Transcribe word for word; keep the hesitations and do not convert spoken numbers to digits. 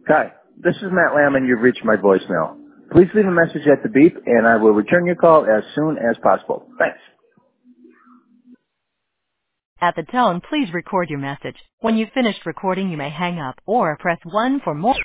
Hi, this is Matt Lamb, and you've reached my voicemail. Please leave a message at the beep, and I will return your call as soon as possible. Thanks. At the tone, please record your message. When you've finished recording, you may hang up or press one for more.